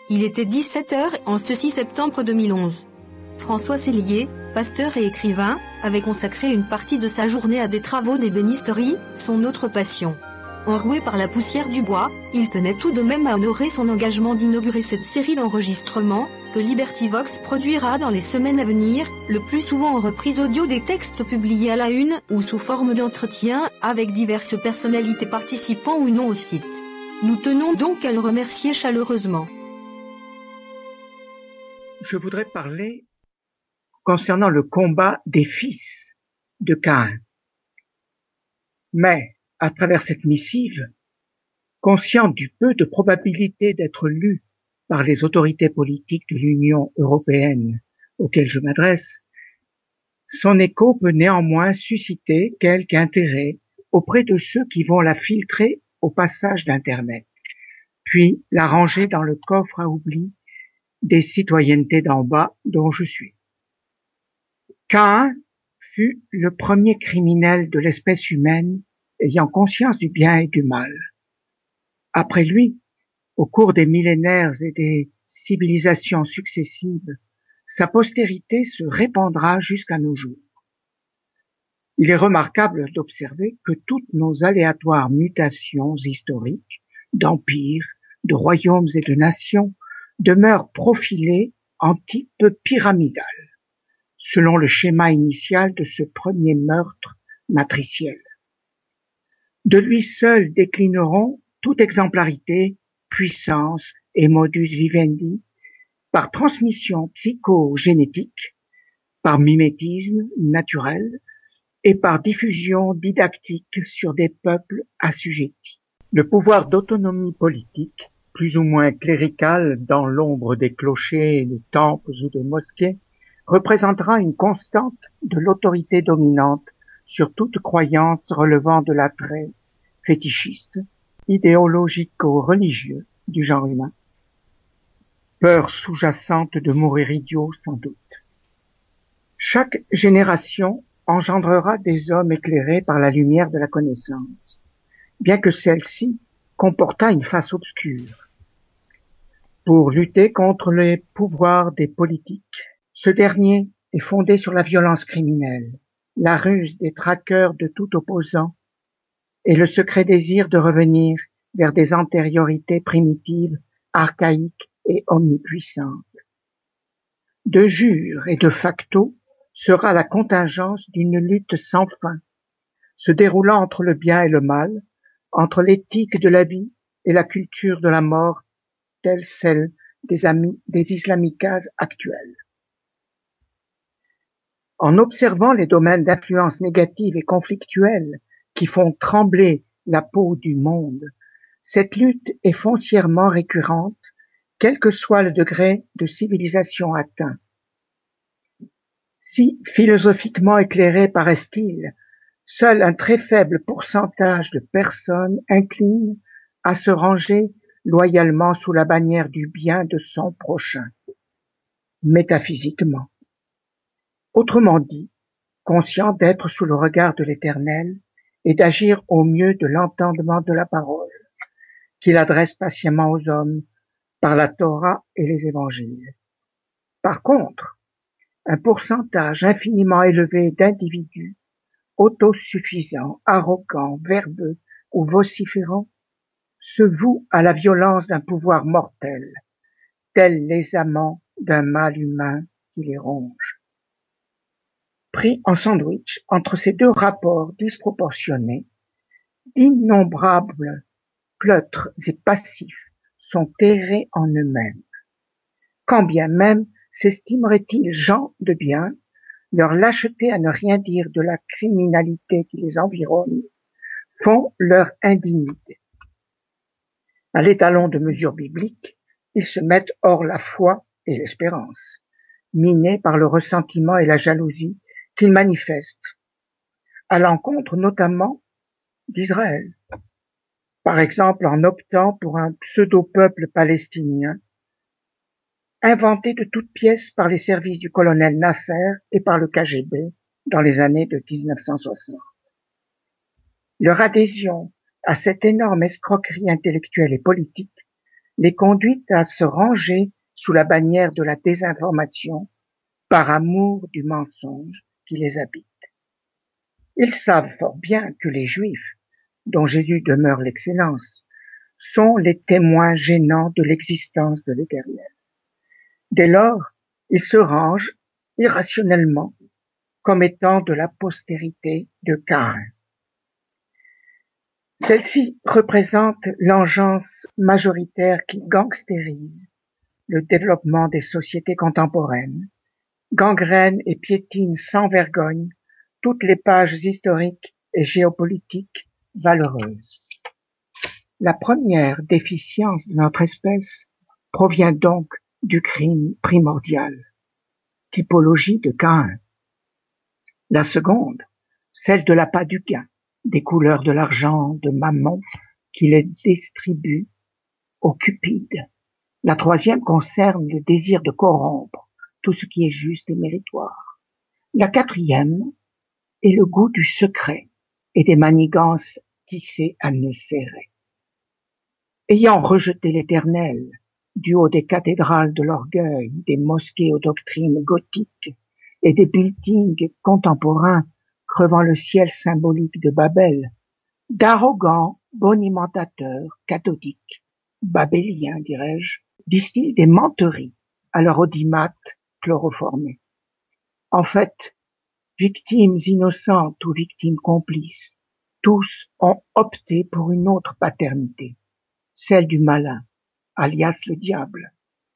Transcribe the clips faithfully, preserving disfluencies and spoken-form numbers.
Il était dix-sept heures en ce six septembre deux mille onze. François Sellier, pasteur et écrivain, avait consacré une partie de sa journée à des travaux d'ébénisterie, son autre passion. Enroué par la poussière du bois, il tenait tout de même à honorer son engagement d'inaugurer cette série d'enregistrements, que Liberty Vox produira dans les semaines à venir, le plus souvent en reprise audio des textes publiés à la une ou sous forme d'entretien avec diverses personnalités participant ou non au site. Nous tenons donc à le remercier chaleureusement. Je voudrais parler concernant le combat des fils de Caïn. Mais, à travers cette missive, conscient du peu de probabilité d'être lu par les autorités politiques de l'Union européenne auxquelles je m'adresse, son écho peut néanmoins susciter quelque intérêt auprès de ceux qui vont la filtrer au passage d'Internet, puis la ranger dans le coffre à oubli des citoyennetés d'en bas dont je suis. Caïn fut le premier criminel de l'espèce humaine ayant conscience du bien et du mal. Après lui, au cours des millénaires et des civilisations successives, sa postérité se répandra jusqu'à nos jours. Il est remarquable d'observer que toutes nos aléatoires mutations historiques, d'empires, de royaumes et de nations, demeurent profilées en type pyramidal, selon le schéma initial de ce premier meurtre matriciel. De lui seul déclineront toute exemplarité, puissance et modus vivendi par transmission psychogénétique, par mimétisme naturel et par diffusion didactique sur des peuples assujettis. Le pouvoir d'autonomie politique, plus ou moins clérical dans l'ombre des clochers, des temples ou des mosquées, représentera une constante de l'autorité dominante sur toute croyance relevant de l'attrait fétichiste, idéologico-religieux du genre humain. Peur sous-jacente de mourir idiot, sans doute. Chaque génération engendrera des hommes éclairés par la lumière de la connaissance, bien que celle-ci comportât une face obscure. Pour lutter contre les pouvoirs des politiques, ce dernier est fondé sur la violence criminelle, la ruse des traqueurs de tout opposant et le secret désir de revenir vers des antériorités primitives, archaïques et omnipuissantes. De jure et de facto sera la contingence d'une lutte sans fin, se déroulant entre le bien et le mal, entre l'éthique de la vie et la culture de la mort, telle celle des, amis, des islamicas actuels. En observant les domaines d'influence négative et conflictuelle qui font trembler la peau du monde, cette lutte est foncièrement récurrente, quel que soit le degré de civilisation atteint. Si philosophiquement éclairé paraît-il, seul un très faible pourcentage de personnes inclinent à se ranger loyalement sous la bannière du bien de son prochain, métaphysiquement. Autrement dit, conscient d'être sous le regard de l'Éternel et d'agir au mieux de l'entendement de la parole, qu'il adresse patiemment aux hommes par la Torah et les évangiles. Par contre, un pourcentage infiniment élevé d'individus autosuffisants, arrogants, verbeux ou vociférants se vouent à la violence d'un pouvoir mortel, tels les amants d'un mal humain qui les ronge. Pris en sandwich entre ces deux rapports disproportionnés, d'innombrables pleutres et passifs sont terrés en eux-mêmes. Quand bien même s'estimeraient-ils gens de bien, leur lâcheté à ne rien dire de la criminalité qui les environne font leur indignité. À l'étalon de mesures bibliques, ils se mettent hors la foi et l'espérance, minés par le ressentiment et la jalousie qu'ils manifestent, à l'encontre notamment d'Israël. Par exemple en optant pour un pseudo-peuple palestinien, inventé de toutes pièces par les services du colonel Nasser et par le K G B dans les années de dix-neuf cent soixante. Leur adhésion à cette énorme escroquerie intellectuelle et politique les conduit à se ranger sous la bannière de la désinformation par amour du mensonge qui les habite. Ils savent fort bien que les Juifs, dont Jésus demeure l'excellence, sont les témoins gênants de l'existence de l'Éternel. Dès lors, ils se rangent irrationnellement comme étant de la postérité de Caïn. Celle-ci représente l'engeance majoritaire qui gangstérise le développement des sociétés contemporaines, gangrène et piétine sans vergogne toutes les pages historiques et géopolitiques valeureuses. La première déficience de notre espèce provient donc du crime primordial, typologie de Caïn. La seconde, celle de l'appât du gain, des couleurs de l'argent, de Mammon, qui les distribue aux cupides. La troisième concerne le désir de corrompre tout ce qui est juste et méritoire. La quatrième est le goût du secret et des manigances tissées à nœuds serrés. Ayant rejeté l'Éternel du haut des cathédrales de l'orgueil, des mosquées aux doctrines gothiques et des buildings contemporains crevant le ciel symbolique de Babel, d'arrogants bonimentateurs cathodiques, babéliens dirais-je, distillent des menteries à leur audimat chloroformé. En fait, victimes innocentes ou victimes complices, tous ont opté pour une autre paternité, celle du malin, alias le diable.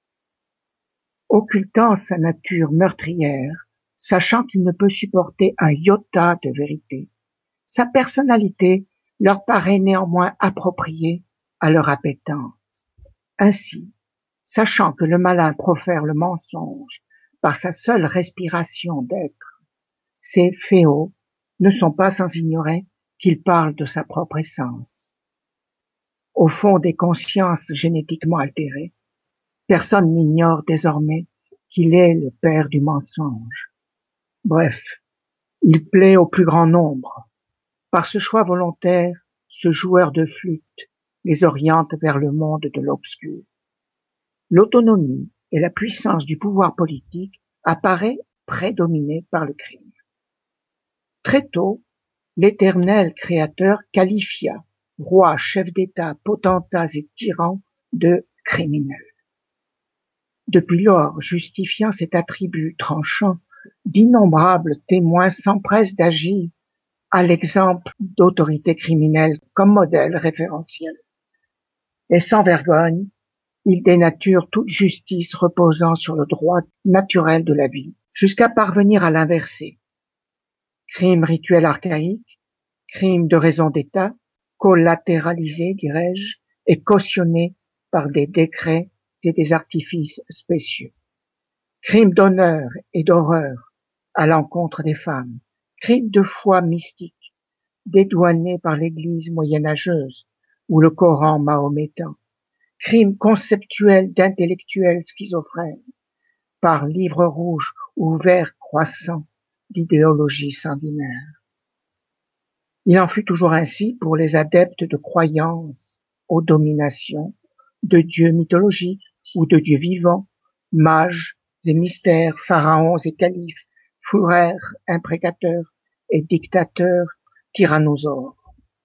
Occultant sa nature meurtrière, sachant qu'il ne peut supporter un iota de vérité, sa personnalité leur paraît néanmoins appropriée à leur appétence. Ainsi, sachant que le malin profère le mensonge par sa seule respiration d'être, ces féaux ne sont pas sans ignorer qu'il parle de sa propre essence. Au fond des consciences génétiquement altérées, personne n'ignore désormais qu'il est le père du mensonge. Bref, il plaît au plus grand nombre. Par ce choix volontaire, ce joueur de flûte les oriente vers le monde de l'obscur. L'autonomie et la puissance du pouvoir politique apparaît prédominée par le crime. Très tôt, l'Éternel Créateur qualifia rois, chefs d'État, potentats et tyrans de criminels. Depuis lors, justifiant cet attribut tranchant, d'innombrables témoins s'empressent d'agir à l'exemple d'autorités criminelles comme modèle référentiel. Et sans vergogne, ils dénaturent toute justice reposant sur le droit naturel de la vie, jusqu'à parvenir à l'inverser. Crime rituel archaïque, crime de raison d'État, collatéralisé, dirais-je, et cautionné par des décrets et des artifices spécieux. Crime d'honneur et d'horreur à l'encontre des femmes, crime de foi mystique, dédouané par l'Église moyenâgeuse ou le Coran mahométan, crime conceptuel d'intellectuels schizophrènes, par livre rouge ou vert croissant d'idéologie sanguinaire. Il en fut toujours ainsi pour les adeptes de croyances aux dominations, de dieux mythologiques ou de dieux vivants, mages et mystères, pharaons et califes, fourrères, imprécateurs et dictateurs tyrannosaures.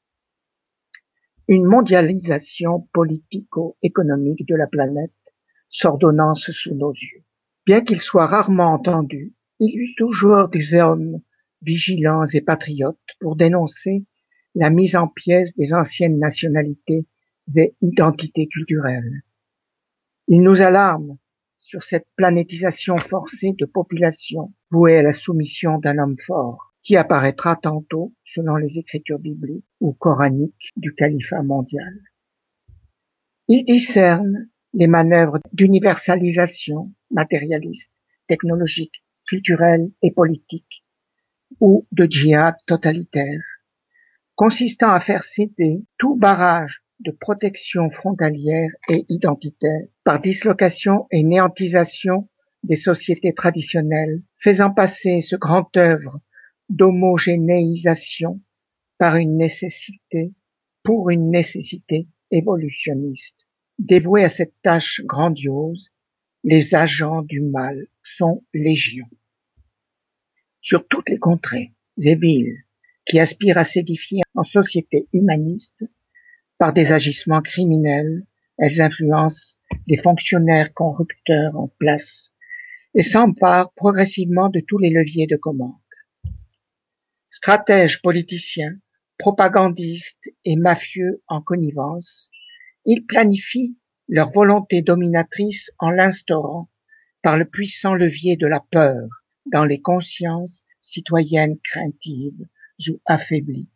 Une mondialisation politico-économique de la planète s'ordonnance sous nos yeux. Bien qu'il soit rarement entendu, il y eut toujours des hommes vigilants et patriotes pour dénoncer la mise en pièces des anciennes nationalités et identités culturelles. Il nous alarme sur cette planétisation forcée de populations vouées à la soumission d'un homme fort, qui apparaîtra tantôt, selon les écritures bibliques ou coraniques, du califat mondial. Il discerne les manœuvres d'universalisation matérialiste, technologique, culturelle et politique, ou de djihad totalitaire, consistant à faire céder tout barrage de protection frontalière et identitaire par dislocation et néantisation des sociétés traditionnelles, faisant passer ce grand œuvre d'homogénéisation par une nécessité, pour une nécessité évolutionniste. Dévoués à cette tâche grandiose, les agents du mal sont légion. Sur toutes les contrées et villes qui aspirent à s'édifier en société humaniste, par des agissements criminels, elles influencent les fonctionnaires corrupteurs en place et s'emparent progressivement de tous les leviers de commande. Stratèges politiciens, propagandistes et mafieux en connivence, ils planifient leur volonté dominatrice en l'instaurant par le puissant levier de la peur dans les consciences citoyennes craintives ou affaiblies.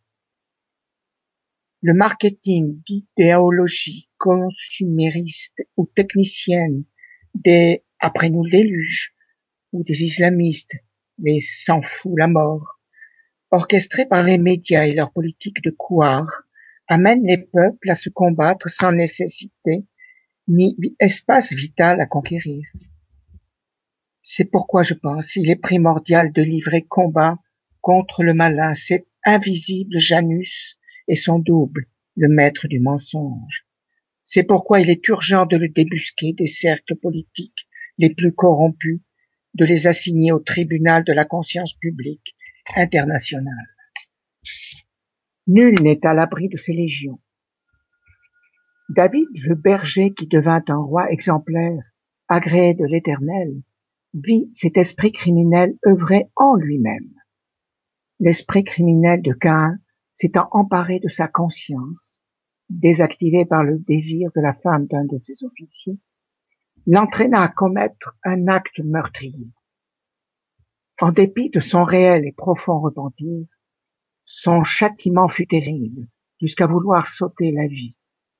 Le marketing d'idéologie consumériste ou technicienne des « après nous le déluge » ou des islamistes, les « s'en fout la mort », orchestrés par les médias et leur politique de couard, amènent les peuples à se combattre sans nécessité ni espace vital à conquérir. C'est pourquoi je pense il est primordial de livrer combat contre le malin, cet invisible Janus et son double, le maître du mensonge. C'est pourquoi il est urgent de le débusquer des cercles politiques les plus corrompus, de les assigner au tribunal de la conscience publique internationale. Nul n'est à l'abri de ces légions. David, le berger qui devint un roi exemplaire, agréé de l'Éternel, vit cet esprit criminel œuvrer en lui-même. L'esprit criminel de Caïn s'étant emparé de sa conscience, désactivé par le désir de la femme d'un de ses officiers, l'entraîna à commettre un acte meurtrier. En dépit de son réel et profond repentir, son châtiment fut terrible, jusqu'à vouloir sauter la vie,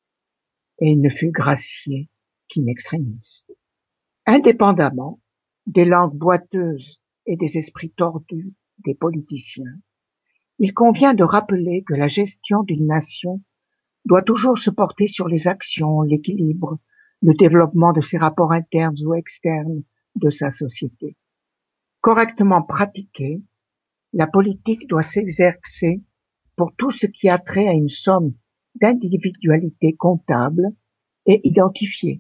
et il ne fut gracié qu'in extremis. Indépendamment des langues boiteuses et des esprits tordus des politiciens, il convient de rappeler que la gestion d'une nation doit toujours se porter sur les actions, l'équilibre, le développement de ses rapports internes ou externes de sa société. Correctement pratiquée, la politique doit s'exercer pour tout ce qui a trait à une somme d'individualités comptables et identifiées.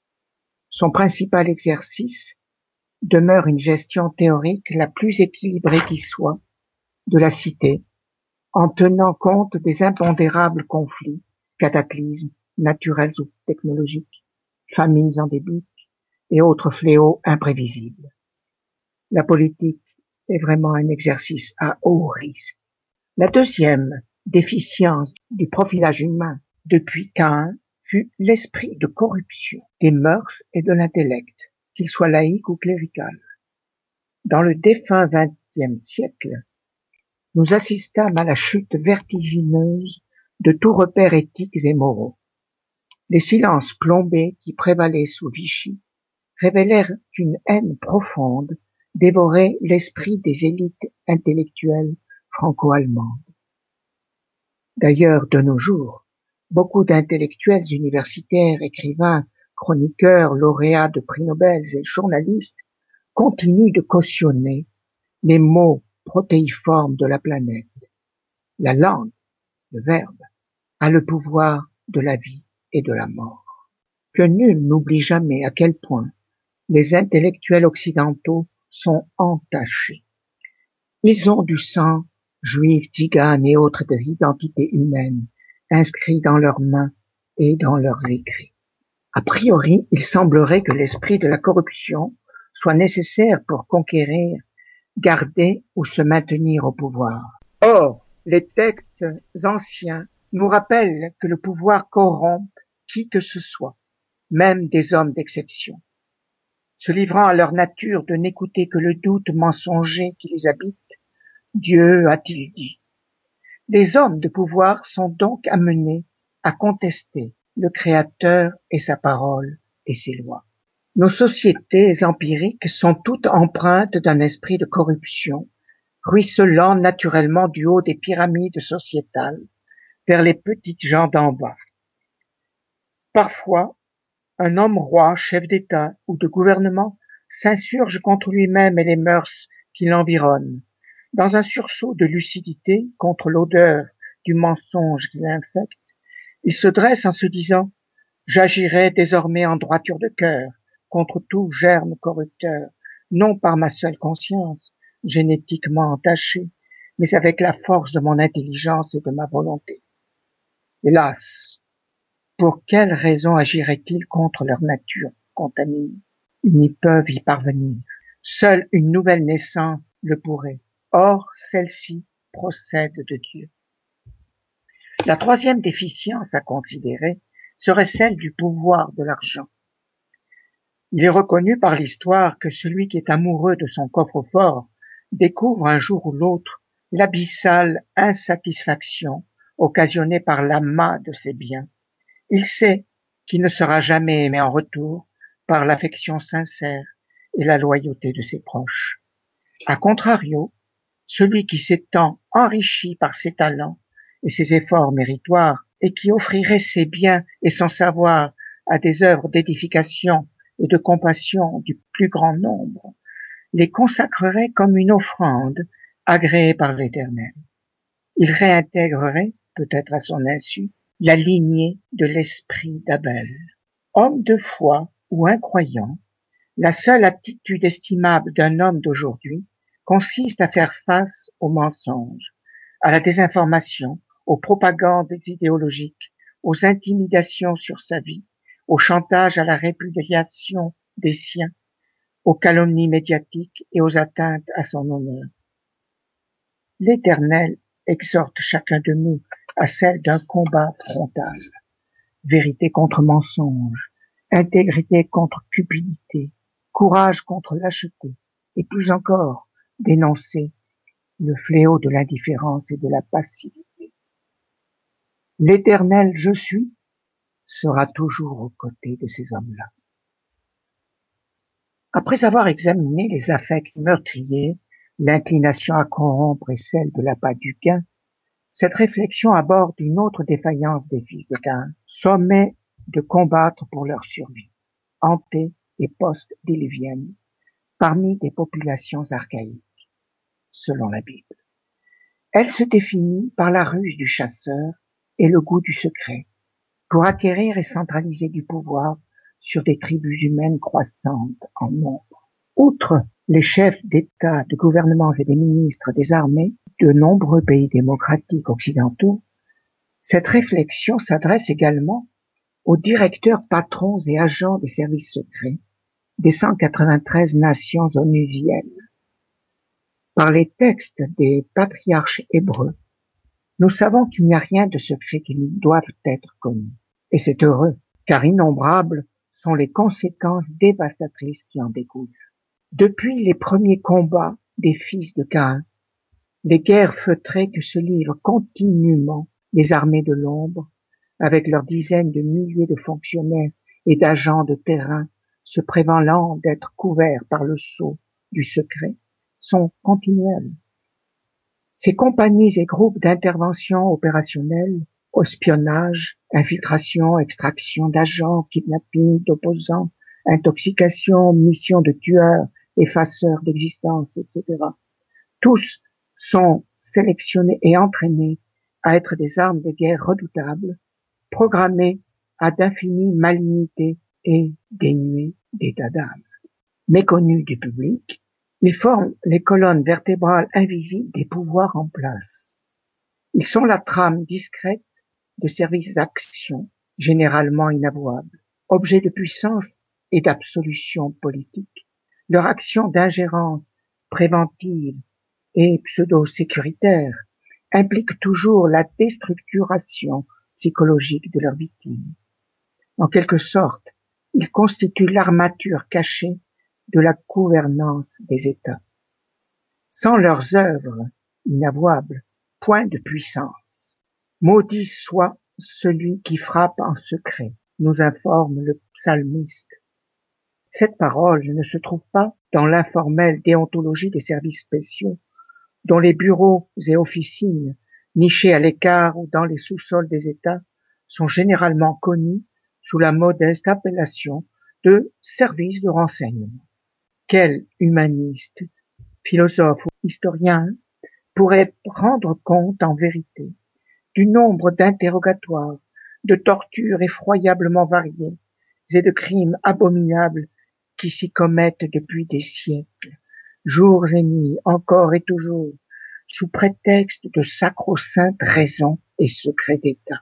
Son principal exercice demeure une gestion théorique la plus équilibrée qui soit de la cité, en tenant compte des impondérables conflits, cataclysmes naturels ou technologiques, famines endémiques et autres fléaux imprévisibles. La politique est vraiment un exercice à haut risque. La deuxième déficience du profilage humain depuis Caïn fut l'esprit de corruption des mœurs et de l'intellect, qu'il soit laïque ou clérical. Dans le défunt vingtième siècle, nous assistâmes à la chute vertigineuse de tout repère éthiques et moraux. Les silences plombés qui prévalaient sous Vichy révélèrent qu'une haine profonde dévorait l'esprit des élites intellectuelles franco-allemandes. D'ailleurs, de nos jours, beaucoup d'intellectuels universitaires, écrivains, chroniqueurs, lauréats de prix Nobel et journalistes continuent de cautionner les maux protéiformes de la planète. La langue, le verbe, a le pouvoir de la vie et de la mort. Que nul n'oublie jamais à quel point les intellectuels occidentaux sont entachés. Ils ont du sang, juifs, tziganes et autres des identités humaines, inscrits dans leurs mains et dans leurs écrits. A priori, il semblerait que l'esprit de la corruption soit nécessaire pour conquérir, garder ou se maintenir au pouvoir. Or, les textes anciens nous rappellent que le pouvoir corrompt qui que ce soit, même des hommes d'exception. Se livrant à leur nature de n'écouter que le doute mensonger qui les habite, Dieu a-t-il dit. Les hommes de pouvoir sont donc amenés à contester le Créateur et sa parole et ses lois. Nos sociétés empiriques sont toutes empreintes d'un esprit de corruption, ruisselant naturellement du haut des pyramides sociétales vers les petites gens d'en bas. Parfois, un homme roi, chef d'État ou de gouvernement s'insurge contre lui-même et les mœurs qui l'environnent. Dans un sursaut de lucidité contre l'odeur du mensonge qui l'infecte, il se dresse en se disant « J'agirai désormais en droiture de cœur contre tout germe corrupteur, non par ma seule conscience, génétiquement entachée, mais avec la force de mon intelligence et de ma volonté. Hélas, pour quelle raison agiraient-ils contre leur nature contaminée? Ils n'y peuvent y parvenir. Seule une nouvelle naissance le pourrait. Or, celle-ci procède de Dieu. La troisième déficience à considérer serait celle du pouvoir de l'argent. Il est reconnu par l'histoire que celui qui est amoureux de son coffre-fort découvre un jour ou l'autre l'abyssale insatisfaction occasionnée par l'amas de ses biens. Il sait qu'il ne sera jamais aimé en retour par l'affection sincère et la loyauté de ses proches. A contrario, celui qui s'étant enrichi par ses talents et ses efforts méritoires et qui offrirait ses biens et son savoir à des œuvres d'édification et de compassion du plus grand nombre, les consacrerait comme une offrande agréée par l'Éternel. Il réintégrerait, peut-être à son insu, la lignée de l'esprit d'Abel. Homme de foi ou incroyant, la seule attitude estimable d'un homme d'aujourd'hui consiste à faire face aux mensonges, à la désinformation, aux propagandes idéologiques, aux intimidations sur sa vie, au chantage à la répudiation des siens, aux calomnies médiatiques et aux atteintes à son honneur. L'Éternel exhorte chacun de nous à celle d'un combat frontal. Vérité contre mensonge, intégrité contre cupidité, courage contre lâcheté, et plus encore, dénoncer le fléau de l'indifférence et de la passivité. L'Éternel, je suis, sera toujours aux côtés de ces hommes-là. Après avoir examiné les affects meurtriers, l'inclination à corrompre et celle de l'appât du gain, cette réflexion aborde une autre défaillance des fils de Caïn, sommet de combattre pour leur survie, ante- et post-diluvienne, parmi des populations archaïques, selon la Bible. Elle se définit par la ruse du chasseur et le goût du secret, pour acquérir et centraliser du pouvoir sur des tribus humaines croissantes en nombre. Outre les chefs d'État, de gouvernements et des ministres des armées de nombreux pays démocratiques occidentaux, cette réflexion s'adresse également aux directeurs, patrons et agents des services secrets des cent quatre-vingt-treize nations onusiennes. Par les textes des patriarches hébreux, nous savons qu'il n'y a rien de secret qui ne doive être connu. Et c'est heureux, car innombrables sont les conséquences dévastatrices qui en découlent. Depuis les premiers combats des fils de Caïn, les guerres feutrées que se livrent continuellement les armées de l'ombre, avec leurs dizaines de milliers de fonctionnaires et d'agents de terrain se prévalant d'être couverts par le sceau du secret, sont continuelles. Ces compagnies et groupes d'intervention opérationnelle, espionnage, infiltration, extraction d'agents, kidnapping d'opposants, intoxication, mission de tueurs, effaceurs d'existence, et cetera. Tous sont sélectionnés et entraînés à être des armes de guerre redoutables, programmées à d'infinies malignités et dénuées d'état d'âme. Méconnus du public, ils forment les colonnes vertébrales invisibles des pouvoirs en place. Ils sont la trame discrète de services d'actions généralement inavouables, objets de puissance et d'absolution politique. Leur action d'ingérence préventive et pseudo-sécuritaire implique toujours la déstructuration psychologique de leurs victimes. En quelque sorte, ils constituent l'armature cachée de la gouvernance des États. Sans leurs œuvres inavouables, point de puissance. Maudit soit celui qui frappe en secret, nous informe le psalmiste. Cette parole ne se trouve pas dans l'informelle déontologie des services spéciaux, dont les bureaux et officines, nichés à l'écart ou dans les sous-sols des États, sont généralement connus sous la modeste appellation de services de renseignement. Quel humaniste, philosophe ou historien pourrait rendre compte en vérité du nombre d'interrogatoires, de tortures effroyablement variées et de crimes abominables qui s'y commettent depuis des siècles, jours et nuits, encore et toujours, sous prétexte de sacro-saintes raisons et secrets d'État.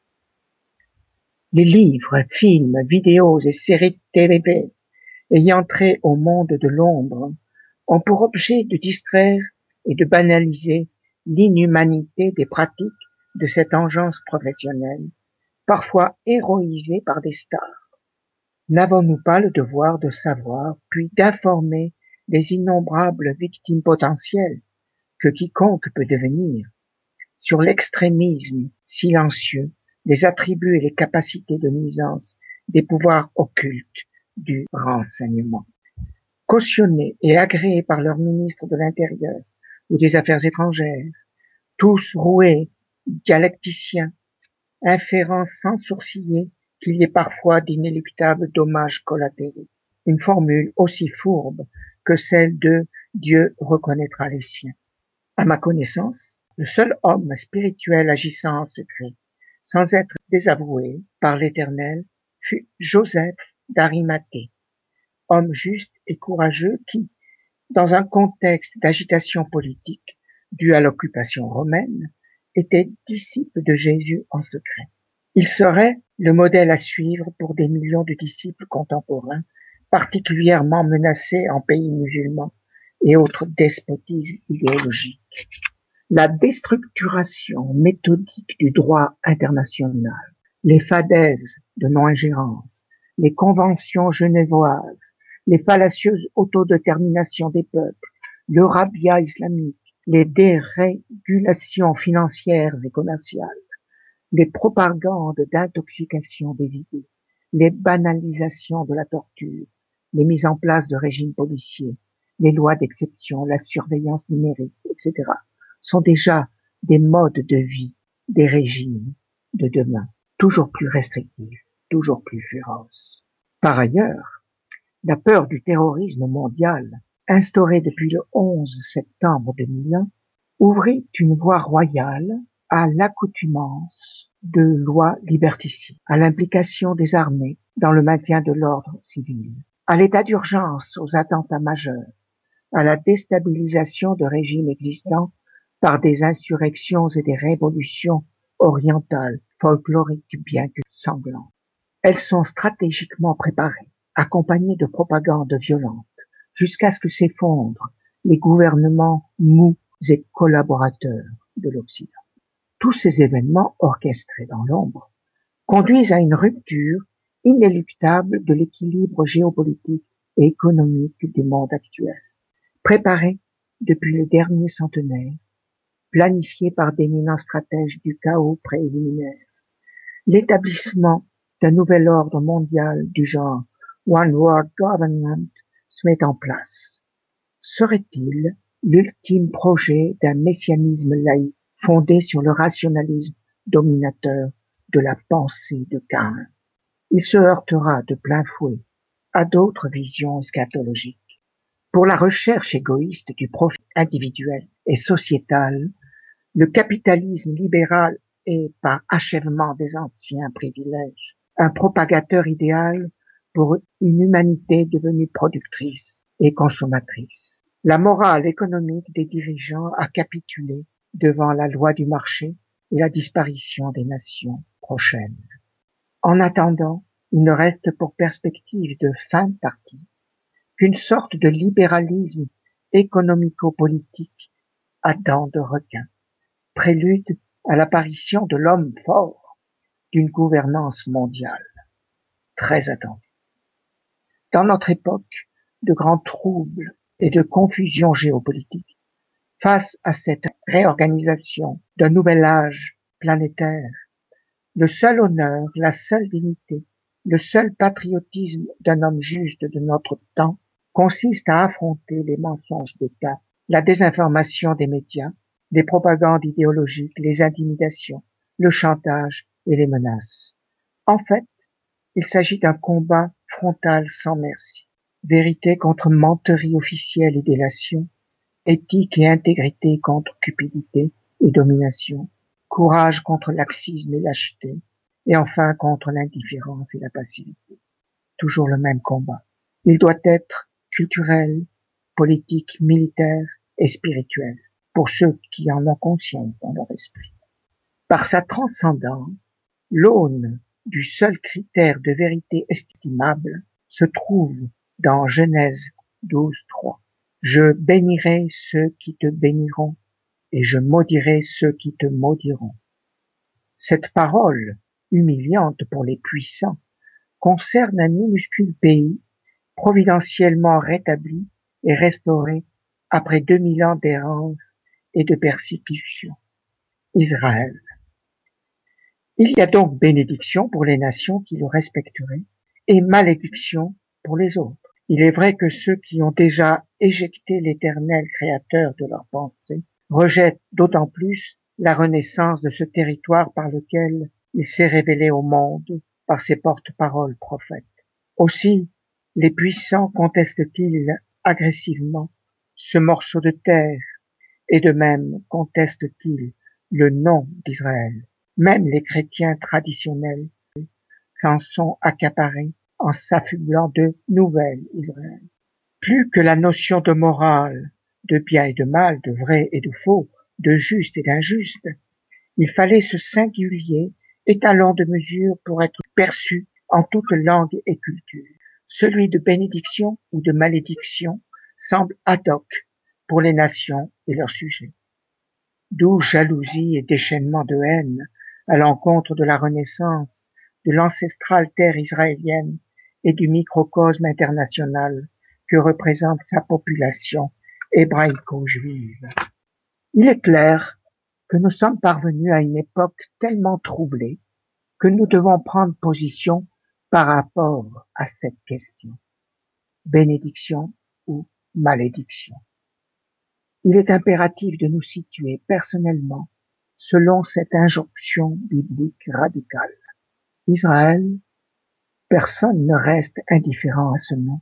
Les livres, films, vidéos et séries de télé ayant trait au monde de l'ombre ont pour objet de distraire et de banaliser l'inhumanité des pratiques de cette engeance professionnelle, parfois héroïsée par des stars. N'avons-nous pas le devoir de savoir, puis d'informer les innombrables victimes potentielles que quiconque peut devenir, sur l'extrémisme silencieux des attributs et les capacités de nuisance des pouvoirs occultes du renseignement, cautionnés et agréés par leur ministre de l'Intérieur ou des Affaires étrangères, tous roués, dialecticiens, inférant sans sourciller qu'il y ait parfois d'inéluctables dommages collatéraux. Une formule aussi fourbe que celle de « Dieu reconnaîtra les siens ». À ma connaissance, le seul homme spirituel agissant en secret, sans être désavoué par l'Éternel, fut Joseph d'Arimathée, homme juste et courageux qui, dans un contexte d'agitation politique due à l'occupation romaine, était disciple de Jésus en secret. Il serait le modèle à suivre pour des millions de disciples contemporains, particulièrement menacés en pays musulmans et autres despotismes idéologiques. La déstructuration méthodique du droit international, les fadaises de non-ingérence, les conventions genevoises, les fallacieuses autodéterminations des peuples, le rabbia islamique, les dérégulations financières et commerciales, les propagandes d'intoxication des idées, les banalisations de la torture, les mises en place de régimes policiers, les lois d'exception, la surveillance numérique, et cetera, sont déjà des modes de vie, des régimes de demain, toujours plus restrictifs, toujours plus féroces. Par ailleurs, la peur du terrorisme mondial, instaurée depuis le onze septembre deux mille un, ouvrit une voie royale à l'accoutumance de lois liberticides, à l'implication des armées dans le maintien de l'ordre civil, à l'état d'urgence aux attentats majeurs, à la déstabilisation de régimes existants par des insurrections et des révolutions orientales, folkloriques bien que sanglantes. Elles sont stratégiquement préparées, accompagnées de propagande violente, jusqu'à ce que s'effondrent les gouvernements mous et collaborateurs de l'Occident. Tous ces événements orchestrés dans l'ombre conduisent à une rupture inéluctable de l'équilibre géopolitique et économique du monde actuel, préparé depuis le dernier centenaire, planifié par d'éminents stratèges du chaos préliminaire. L'établissement d'un nouvel ordre mondial du genre One World Government se met en place. Serait-il l'ultime projet d'un messianisme laïque fondé sur le rationalisme dominateur de la pensée de Caïn? Il se heurtera de plein fouet à d'autres visions eschatologiques. Pour la recherche égoïste du profit individuel et sociétal, le capitalisme libéral est, par achèvement des anciens privilèges, un propagateur idéal pour une humanité devenue productrice et consommatrice. La morale économique des dirigeants a capitulé devant la loi du marché et la disparition des nations prochaines. En attendant, il ne reste pour perspective de fin de partie qu'une sorte de libéralisme économico-politique à dents de requin, prélude à l'apparition de l'homme fort, d'une gouvernance mondiale, très attendue. Dans notre époque de grands troubles et de confusion géopolitique, face à cette réorganisation d'un nouvel âge planétaire, le seul honneur, la seule dignité, le seul patriotisme d'un homme juste de notre temps consiste à affronter les mensonges d'État, la désinformation des médias, les propagandes idéologiques, les intimidations, le chantage et les menaces. En fait, il s'agit d'un combat frontal sans merci. Vérité contre menterie officielle et délation, éthique et intégrité contre cupidité et domination, courage contre laxisme et lâcheté, et enfin contre l'indifférence et la passivité. Toujours le même combat. Il doit être culturel, politique, militaire et spirituel, pour ceux qui en ont conscience dans leur esprit. Par sa transcendance, l'aune du seul critère de vérité estimable se trouve dans Genèse douze, trois. Je bénirai ceux qui te béniront, et je maudirai ceux qui te maudiront. Cette parole, humiliante pour les puissants, concerne un minuscule pays providentiellement rétabli et restauré après deux mille ans d'errance et de persécution, Israël. Il y a donc bénédiction pour les nations qui le respecteraient et malédiction pour les autres. Il est vrai que ceux qui ont déjà éjecté l'Éternel créateur de leur pensée rejettent d'autant plus la renaissance de ce territoire par lequel il s'est révélé au monde par ses porte-paroles prophètes. Aussi, les puissants contestent-ils agressivement ce morceau de terre, et de même contestent-ils le nom d'Israël. Même les chrétiens traditionnels s'en sont accaparés en s'affublant de Nouvelle Israël. Plus que la notion de morale, de bien et de mal, de vrai et de faux, de juste et d'injuste, il fallait ce singulier étalon de mesure pour être perçu en toute langue et culture. Celui de bénédiction ou de malédiction semble ad hoc pour les nations et leurs sujets. D'où jalousie et déchaînement de haine à l'encontre de la renaissance de l'ancestrale terre israélienne et du microcosme international que représente sa population hébraïco-juive. Il est clair que nous sommes parvenus à une époque tellement troublée que nous devons prendre position par rapport à cette question. Bénédiction ou malédiction. Il est impératif de nous situer personnellement selon cette injonction biblique radicale. Israël, personne ne reste indifférent à ce nom.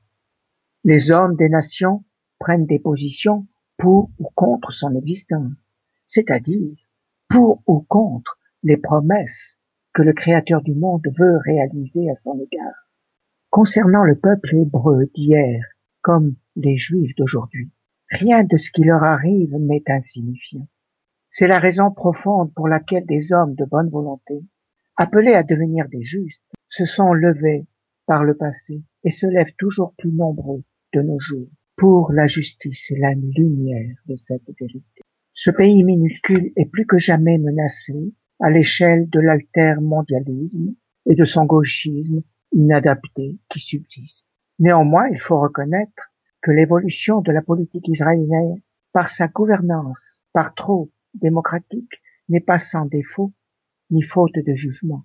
Les hommes des nations prennent des positions pour ou contre son existence, c'est-à-dire pour ou contre les promesses que le Créateur du monde veut réaliser à son égard. Concernant le peuple hébreu d'hier, comme les Juifs d'aujourd'hui, rien de ce qui leur arrive n'est insignifiant. C'est la raison profonde pour laquelle des hommes de bonne volonté, appelés à devenir des justes, se sont levés par le passé et se lèvent toujours plus nombreux de nos jours pour la justice et la lumière de cette vérité. Ce pays minuscule est plus que jamais menacé à l'échelle de l'altermondialisme et de son gauchisme inadapté qui subsiste. Néanmoins, il faut reconnaître que l'évolution de la politique israélienne, par sa gouvernance, par trop démocratique, n'est pas sans défaut ni faute de jugement.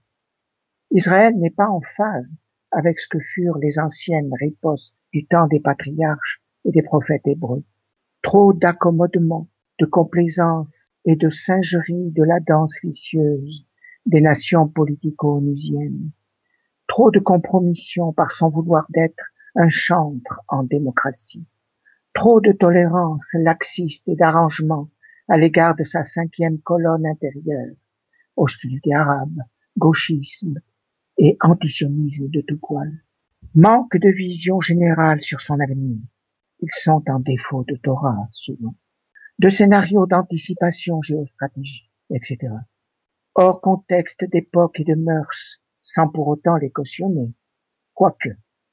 Israël n'est pas en phase avec ce que furent les anciennes ripostes du temps des patriarches et des prophètes hébreux. Trop d'accommodement, de complaisance et de singerie de la danse vicieuse des nations politico-onusiennes. Trop de compromission par son vouloir d'être un chantre en démocratie. Trop de tolérance laxiste et d'arrangement à l'égard de sa cinquième colonne intérieure. Hostilité arabe, gauchisme et antisionisme de tout poil. Manque de vision générale sur son avenir. Ils sont en défaut de Torah, souvent. De scénarios d'anticipation géostratégique, et cetera. Hors contexte d'époque et de mœurs, sans pour autant les cautionner. Quoique,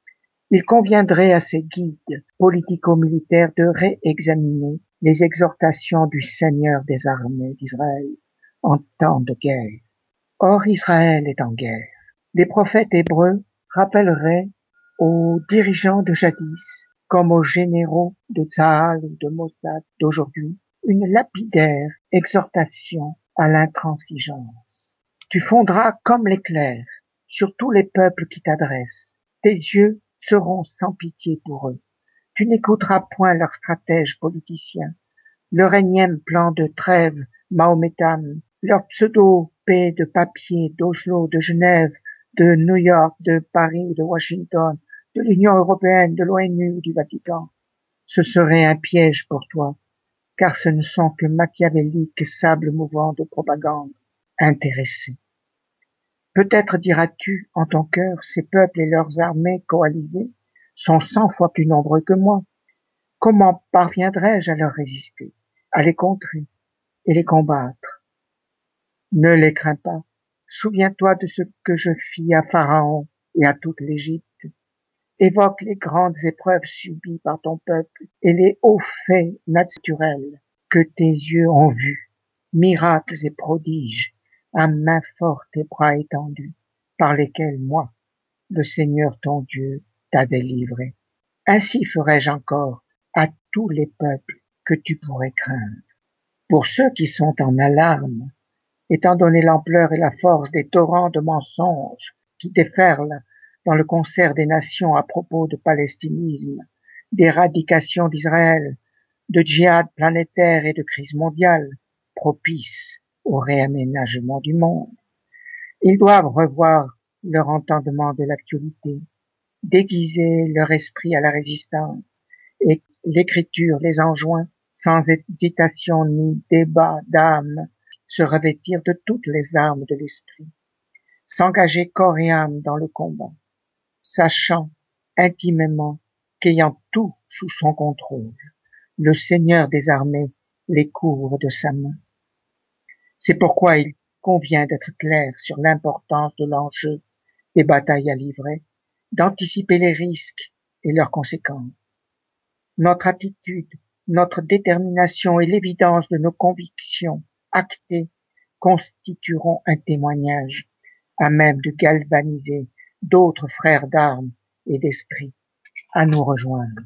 il conviendrait à ces guides politico-militaires de réexaminer les exhortations du Seigneur des armées d'Israël en temps de guerre. Or, Israël est en guerre. Les prophètes hébreux rappelleraient aux dirigeants de jadis, comme aux généraux de Tzahal ou de Mossad d'aujourd'hui, une lapidaire exhortation à l'intransigeance. Tu fondras comme l'éclair sur tous les peuples qui t'adressent. Tes yeux seront sans pitié pour eux. Tu n'écouteras point leurs stratèges politiciens, leur énième plan de trêve mahométane, leur pseudo-paix de papier d'Oslo, de Genève, de New York, de Paris, de Washington, de l'Union européenne, de l'ONU, du Vatican. Ce serait un piège pour toi, car ce ne sont que machiavéliques sables mouvants de propagande intéressés. Peut-être diras-tu en ton cœur, ces peuples et leurs armées coalisées sont cent fois plus nombreux que moi. Comment parviendrais-je à leur résister, à les contrer et les combattre? Ne les crains pas. Souviens-toi de ce que je fis à Pharaon et à toute l'Égypte. Évoque les grandes épreuves subies par ton peuple et les hauts faits naturels que tes yeux ont vus, miracles et prodiges, à main forte et bras étendus, par lesquels moi, le Seigneur ton Dieu, t'a délivré. Ainsi ferai-je encore à tous les peuples que tu pourrais craindre. Pour ceux qui sont en alarme, étant donné l'ampleur et la force des torrents de mensonges qui déferlent dans le concert des nations à propos de palestinisme, d'éradication d'Israël, de djihad planétaire et de crise mondiale, propice au réaménagement du monde. Ils doivent revoir leur entendement de l'actualité, déguiser leur esprit à la résistance, et l'Écriture les enjoint, sans hésitation ni débat d'âme, se revêtir de toutes les armes de l'esprit, s'engager corps et âme dans le combat, sachant intimement qu'ayant tout sous son contrôle, le Seigneur des armées les couvre de sa main. C'est pourquoi il convient d'être clair sur l'importance de l'enjeu des batailles à livrer, d'anticiper les risques et leurs conséquences. Notre attitude, notre détermination et l'évidence de nos convictions actées constitueront un témoignage à même de galvaniser d'autres frères d'armes et d'esprit à nous rejoindre.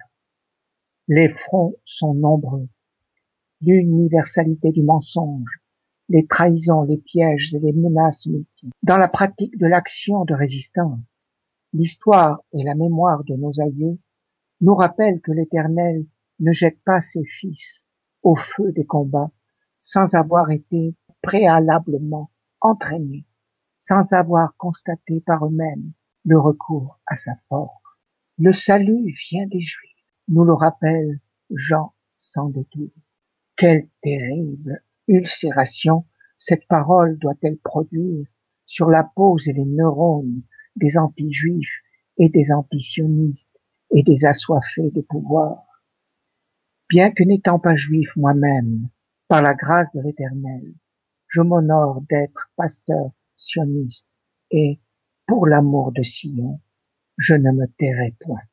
Les fronts sont nombreux, l'universalité du mensonge, les trahisons, les pièges et les menaces multiples. Dans la pratique de l'action de résistance, l'histoire et la mémoire de nos aïeux nous rappellent que l'Éternel ne jette pas ses fils au feu des combats sans avoir été préalablement entraînés, sans avoir constaté par eux-mêmes le recours à sa force. Le salut vient des Juifs, nous le rappelle Jean sans détour. Quelle terrible ulcération cette parole doit-elle produire sur la peau et les neurones des anti-juifs et des antisionistes et des assoiffés de pouvoir. Bien que n'étant pas juif moi-même, par la grâce de l'Éternel, je m'honore d'être pasteur sioniste et, pour l'amour de Sion, je ne me tairai point.